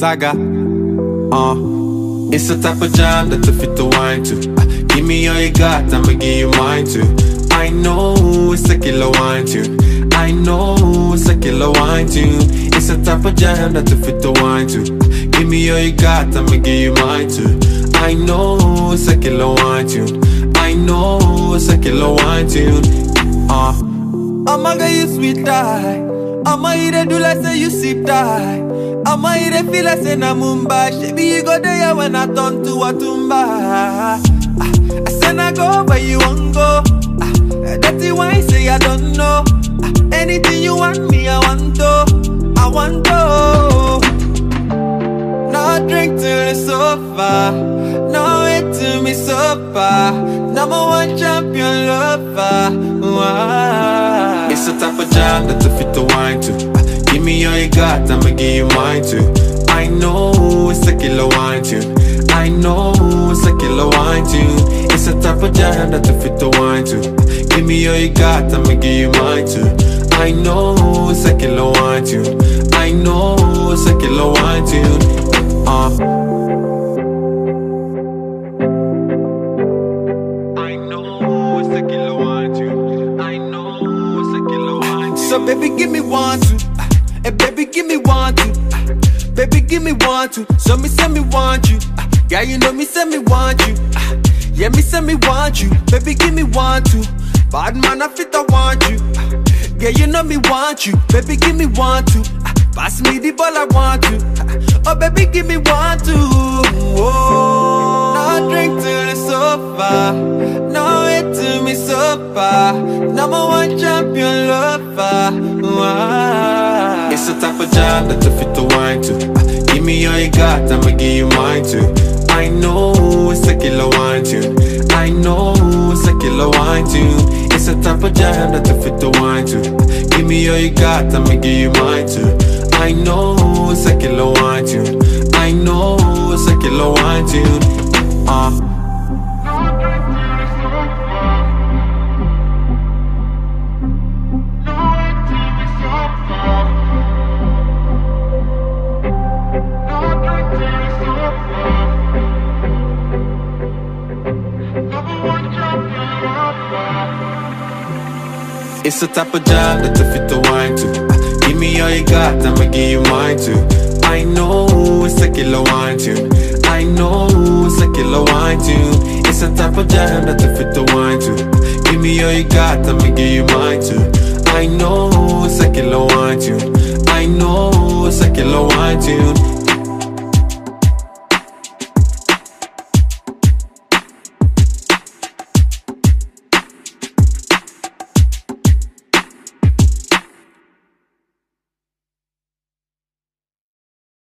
Saga. It's the type of jam that you fit to wine to. Give me all you got, I'ma give you mine too. I know it's a killer wine tune. I know it's a killer wine tune. It's the type of jam that you fit to wine to. Give me all you got, I'ma give you mine too. I know it's a killer wine tune. I know it's a killer wine tune. I'ma get you sweet die. I'ma eat it do like say you sip die. I'ma eat it feel like say na Mumbai. Baby you go there when I turn to a tumba. I said I go where you won't go. That's why say I don't know. Anything you want me I want to. I want to. No drink till it's over. No wait till me sober. Number one champion lover. It's the type of jam that you fit to wine to. Give me all you got, I'ma give you mine too. I know it's a killer wine tune. I know it's a killer wine tune. It's the type of jam that you fit to wine to. Give me all you got, I'ma give you mine too. I know it's a killer wine tune. I know it's a killer wine tune. So baby give me one, two. Baby give me one, two. Baby give me one, two. So me say me want you. Yeah you know me say me want you. Yeah me say me want you. Baby give me one, two. Bad man I fit I want you. Yeah you know me want you. Baby give me one, two. Pass me the ball I want you. Oh baby give me one, two. Oh, no drink till it's over. No wait till me sober. Number one champion lover. It's the type of jam that you fit to wine to. Give me all you got, I'ma give you mine too. I know it's a killer wine tune. I know it's a killer wine tune. It's the type of jam that you fit to wine to. Give me all you got, I'ma give you mine too. I know it's a killer wine tune. I know it's a killer wine tune. It's the type of jam that you fit to wine to. Give me all you got, I'ma give you mine too. I know it's a killer wine tune. I know it's a killer wine tune. It's the type of jam that you fit to wine to. Give me all you got, I'ma give you mine too. I know it's a killer wine tune. I know it's a killer wine tune.